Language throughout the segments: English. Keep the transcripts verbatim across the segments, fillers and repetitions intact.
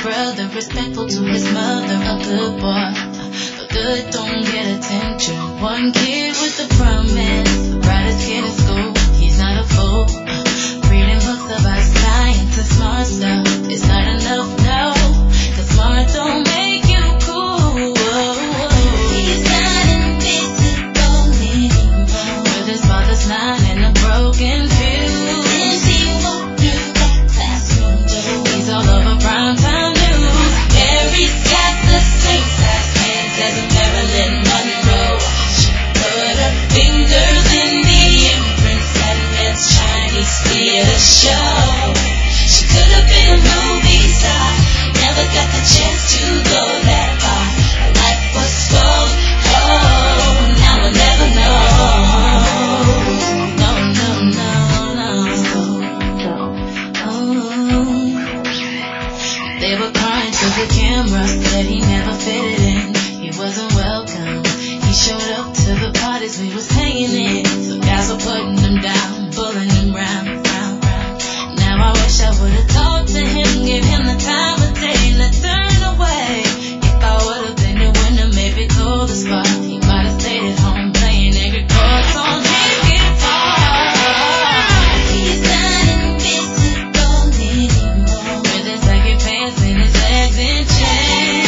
brother, respectful to his mother, a good boy, but good don't get attention. One kid with a promise, the brightest kid in school, he's not a fool. Reading books about science and smart stuff, it's not enough, no, 'cause smart don't make you cool. He's not invisible anymore, with his father's nine and a broken fuse. As he walked through that classroom door, he's all over primetime news. Mary's got the same size hands as Marilyn Monroe. She put her fingers in the imprints that meant Chinese theater show. She could have been a movie star, never got the chance to go that far. Her life was told, oh, now we'll never know. No, no, no, no. Oh. They were crying to the camera, said he never fitted in, he wasn't welcome. He showed up to the parties we was hanging in, so guys were putting him down, pulling him round, round, round. Now I wish I would've talked to him, give him the time of day, and I turned away. If I would've been the winner, maybe call the spot, he might've stayed at home playing every chords on his guitar. He's not invisible anymore, with his baggy pants and his legs in chains.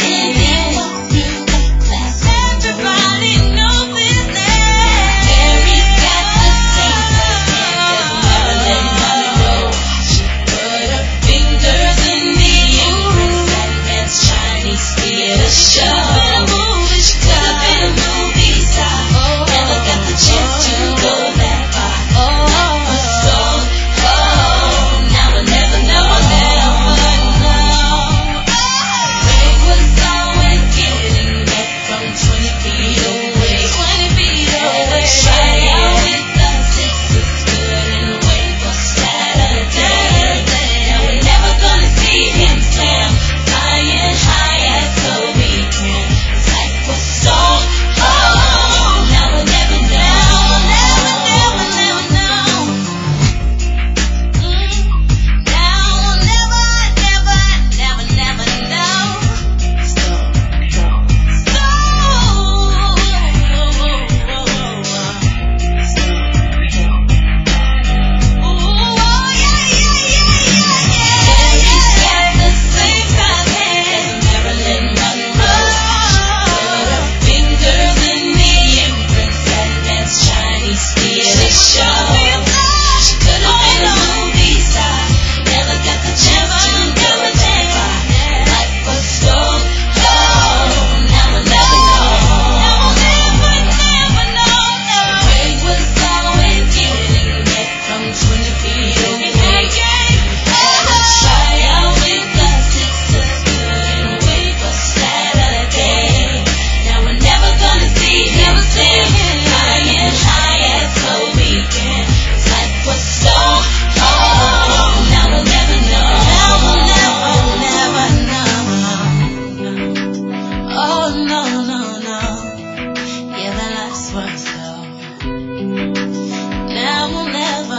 Everybody knows his name. Mary's got the same size hands as Marilyn Monroe. She put her fingers in the imprints that meant Chinese theater show. She could have been a movie star, never got the chance to go that far. Life was told, oh, now we'll never know, never know. Ray was always getting back from twenty feet away, twenty feet away. Try out with the sixes, couldn't wait for Saturday. Now we're never gonna see him slam, flying high as a weekend. His life was told, oh, now we'll never know, never, never, never know. Mm. Now we'll never, never, never, never know. Stop, stop,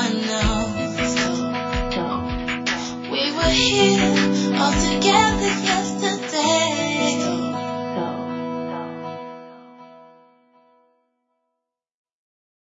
here all together.